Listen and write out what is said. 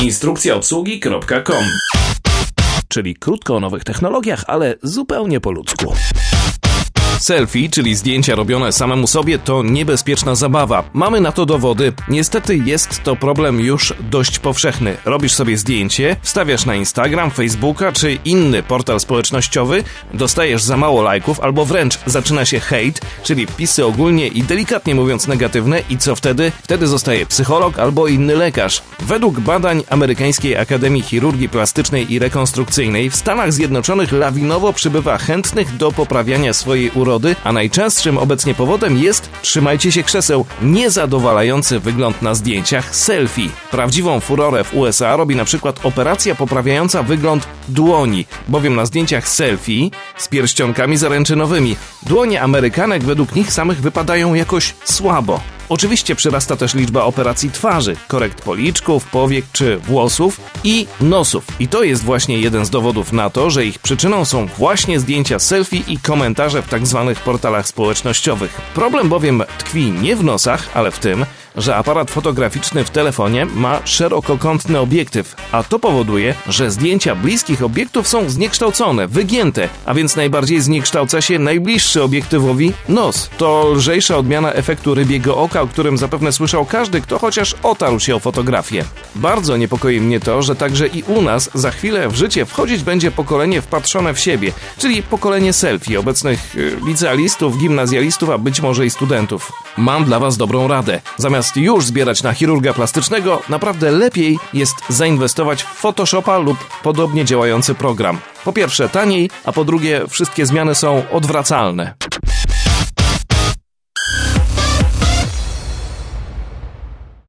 Instrukcjaobsługi.com. Czyli krótko o nowych technologiach, ale zupełnie po ludzku. Selfie, czyli zdjęcia robione samemu sobie, to niebezpieczna zabawa. Mamy na to dowody. Niestety jest to problem już dość powszechny. Robisz sobie zdjęcie, wstawiasz na Instagram, Facebooka czy inny portal społecznościowy, dostajesz za mało lajków albo wręcz zaczyna się hejt, czyli pisy ogólnie i delikatnie mówiąc negatywne i co wtedy? Wtedy zostaje psycholog albo inny lekarz. Według badań Amerykańskiej Akademii Chirurgii Plastycznej i Rekonstrukcyjnej w Stanach Zjednoczonych lawinowo przybywa chętnych do poprawiania swojej urody, a najczęstszym obecnie powodem jest, trzymajcie się krzeseł, niezadowalający wygląd na zdjęciach selfie. Prawdziwą furorę w USA robi na przykład operacja poprawiająca wygląd dłoni, bowiem na zdjęciach selfie z pierścionkami zaręczynowymi dłonie Amerykanek według nich samych wypadają jakoś słabo. Oczywiście przyrasta też liczba operacji twarzy, korekt policzków, powiek czy włosów i nosów. I to jest właśnie jeden z dowodów na to, że ich przyczyną są właśnie zdjęcia selfie i komentarze w tzw. portalach społecznościowych. Problem bowiem tkwi nie w nosach, ale w tym, że aparat fotograficzny w telefonie ma szerokokątny obiektyw, a to powoduje, że zdjęcia bliskich obiektów są zniekształcone, wygięte, a więc najbardziej zniekształca się najbliższy obiektywowi nos. To lżejsza odmiana efektu rybiego oka, o którym zapewne słyszał każdy, kto chociaż otarł się o fotografię. Bardzo niepokoi mnie to, że także i u nas za chwilę w życie wchodzić będzie pokolenie wpatrzone w siebie, czyli pokolenie selfie obecnych licealistów, gimnazjalistów, a być może i studentów. Mam dla was dobrą radę. Zamiast już zbierać na chirurga plastycznego, naprawdę lepiej jest zainwestować w Photoshopa lub podobnie działający program. Po pierwsze taniej, a po drugie wszystkie zmiany są odwracalne.